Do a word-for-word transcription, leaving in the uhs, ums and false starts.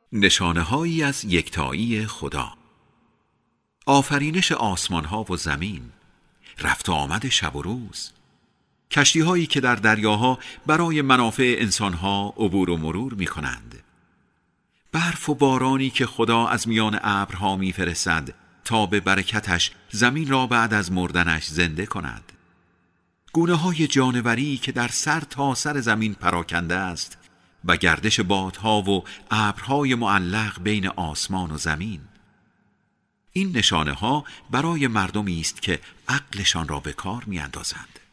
نشانه‌هایی از یکتایی خدا. آفرینش آسمان‌ها و زمین، رفت و آمد شب و روز، کشتی‌هایی که در دریاها برای منافع انسان‌ها عبور و مرور می‌کنند، برف و بارانی که خدا از میان ابرها می‌فرستد تا به برکتش زمین را بعد از مردنش زنده کند، گونه‌های جانوری که در سر تا سر زمین پراکنده است و گردش بادها و ابرهای معلق بین آسمان و زمین. این نشانه ها برای مردمی است که عقلشان را به کار می اندازند.